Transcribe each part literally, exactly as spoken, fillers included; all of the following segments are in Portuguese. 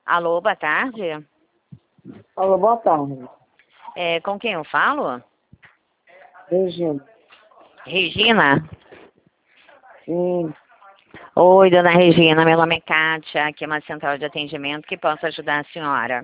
Alô, boa tarde. Alô, boa tarde. É, com quem eu falo? Regina. Regina? Sim. Oi, dona Regina, meu nome é Kátia, aqui é uma central de atendimento que posso ajudar a senhora.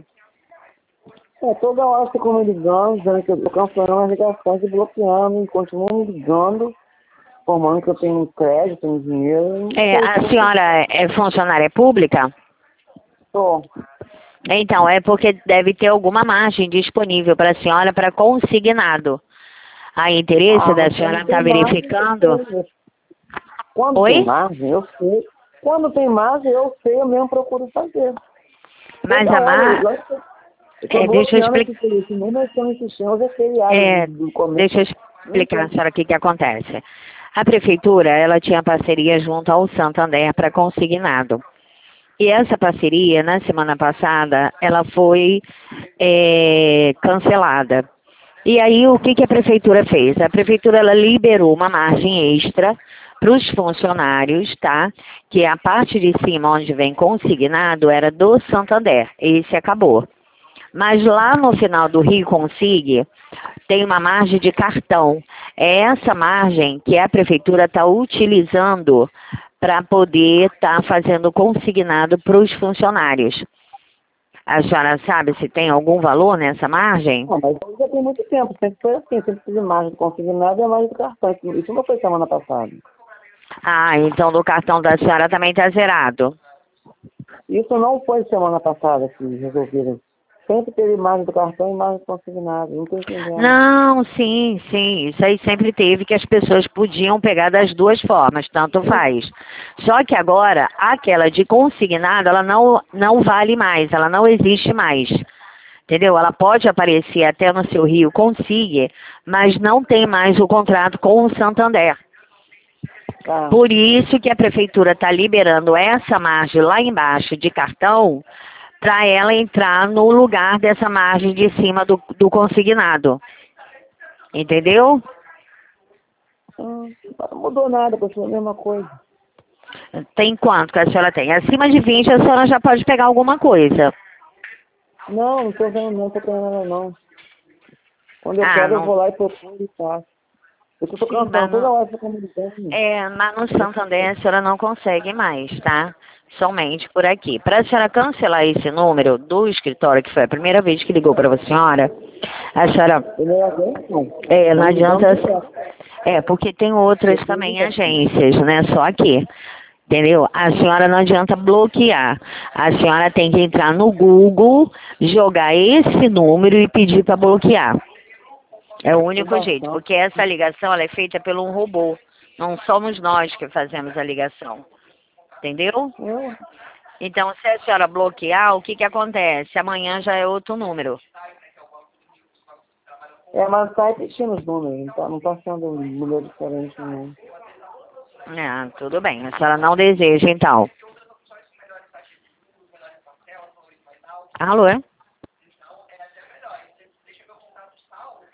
É, toda hora você come ligando, dizendo que eu tô cancelando as ligações e bloqueando, e continua me ligando, formando que eu tenho crédito, tenho dinheiro. Não É, sei o que a você senhora é funcionária pública? tô. Então, é porque deve ter alguma margem disponível para a senhora para consignado. Há interesse Ah, da mas senhora quando estar tem margem, eu verificando? sei. Quando tem Oi? margem, eu sei. Quando tem margem, eu sei, eu mesmo procuro fazer. Mas Toda a hora, mar... igual eu eu tô É, deixa eu bloqueando esse explicar. esse número, eu estou insistindo, hoje é feriado É, do, do comércio. deixa eu Não explicar, tem. a senhora, o que que acontece. A prefeitura, ela tinha parceria junto ao Santander para consignado. E essa parceria, na semana passada, ela foi é, cancelada. E aí, o que que a prefeitura fez? A prefeitura, ela liberou uma margem extra para os funcionários, tá? Que a parte de cima, onde vem consignado, era do Santander. Esse acabou. Mas lá no final do Rio Consigue, tem uma margem de cartão. É essa margem que a prefeitura está utilizando para poder estar fazendo consignado para os funcionários. A senhora sabe se tem algum valor nessa margem? Não, mas já tem muito tempo, sempre foi assim, sempre tive margem de consignado e a margem do cartão. Isso não foi semana passada. Ah, então do cartão da senhora também está zerado. Isso não foi semana passada que resolveram. Sempre teve margem do cartão e margem consignado. Não estou entendendo. Não, sim, sim. Isso aí sempre teve que as pessoas podiam pegar das duas formas, tanto faz. Só que agora, aquela de consignado, ela não, não vale mais, ela não existe mais. Entendeu? Ela pode aparecer até no seu Rio Consigue, mas não tem mais o contrato com o Santander. Tá. Por isso que a prefeitura está liberando essa margem lá embaixo de cartão para ela entrar no lugar dessa margem de cima do, do consignado. Entendeu? Hum, não mudou nada, continua a mesma coisa. Tem quanto que a senhora tem? Acima de vinte a senhora já pode pegar alguma coisa. Não, não estou vendo não, estou querendo nada não. Quando eu Ah, quero, eu não. vou lá e procuro e faço. Eu estou Sim, cansando mas toda não. hora essa comunicação. É, mas no Santander a senhora não consegue mais, tá? Somente por aqui. Para a senhora cancelar esse número do escritório, que foi a primeira vez que ligou para a senhora, a senhora. Ele é agente, não. É, não Mas me ligando adianta. direto. É, porque tem outras Eu tenho também ligação. agências, né? Só aqui. Entendeu? A senhora não adianta bloquear. A senhora tem que entrar no Google, jogar esse número e pedir para bloquear. É o único jeito, Ligação. porque essa ligação ela é feita por um robô. Não somos nós que fazemos a ligação. Entendeu? Eu, Então, se a senhora bloquear, o que que acontece? Amanhã já é outro número. é, mas está repetindo os números, não está não tá sendo um número diferente, não. Ah, tudo bem. A senhora não deseja, então. Alô?